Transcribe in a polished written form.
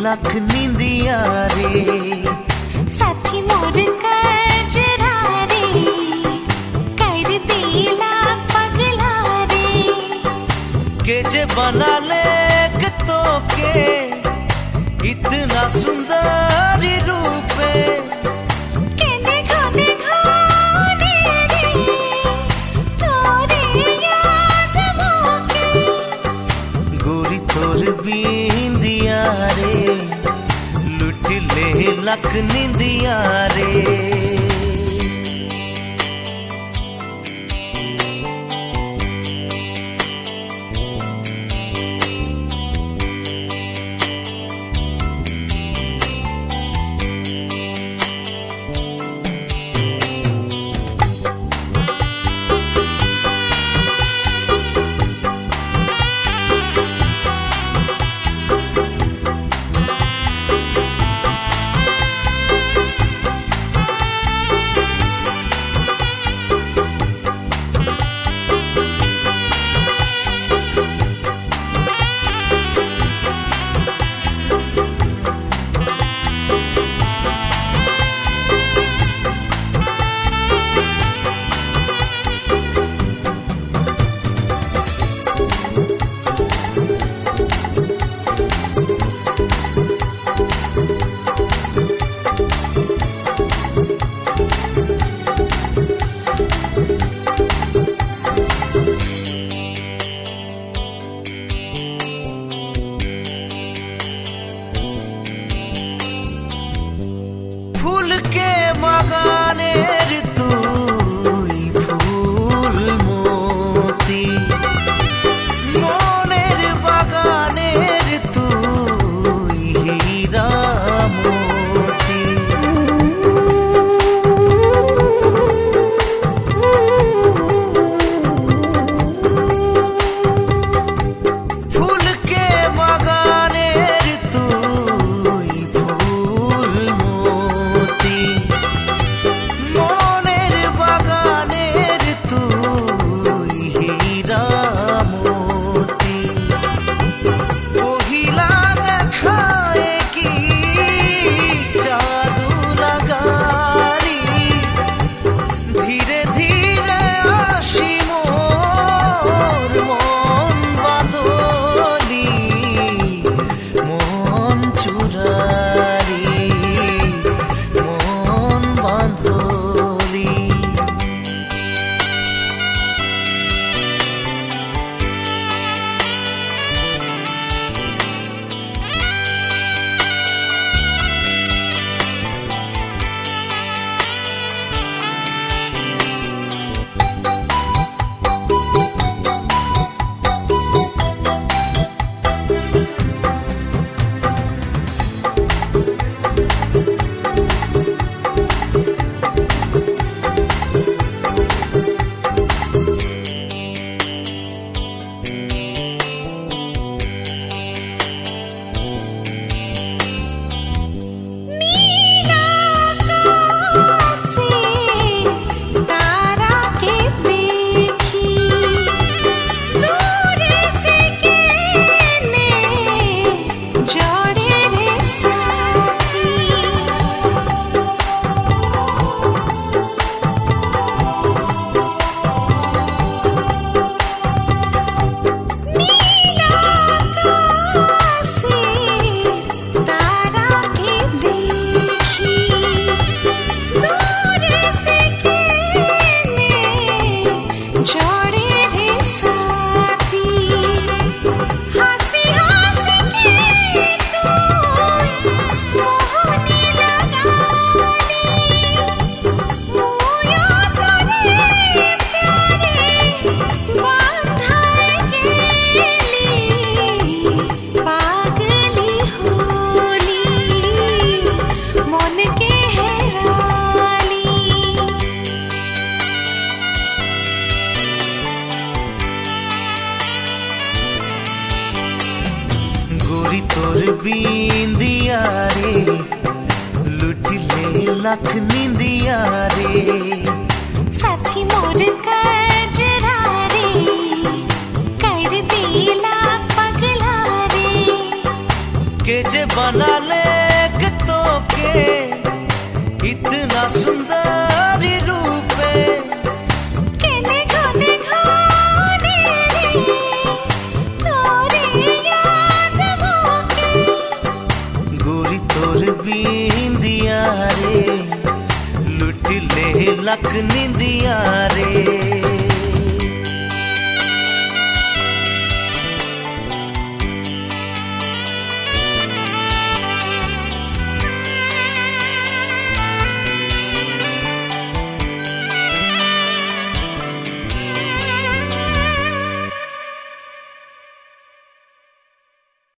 लख नींदिया रे साथी मोर कजरा रे कर देला पगला रे के जे बना ले तो के इतना सुंदर रूपे केने घने घने रे तोरे याद मोके गोरी तोर बिंदिया रे लुट ले लख नींदिया रे फूल के बागाने तू फूल मोती मोनेर बागाने तू हीरा मोती फूल के बागाने तू मोनेर बागानेर तू हीरा मोती कोहिला देखाए की जादू लगारी धीरे धीरे आशी मोर मन बांधोली मन चुरारी मन बांधोली गोरी तोर बिंदिया रे लुट ले लख नींदिया रे साथी मोर कजरा रे कर देला पगला रे के जे बना ले तो के इतना सुंदर रूपे केने घने घने रे तोरे याद मोके गोरी तोर बिंदिया रे लुट ले लख निंदिया रे।